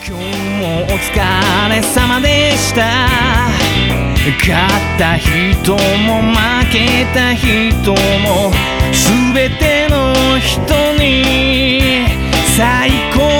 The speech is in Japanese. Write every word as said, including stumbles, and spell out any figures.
今日もお疲れ様でした。勝った人も負けた人も全ての人に最高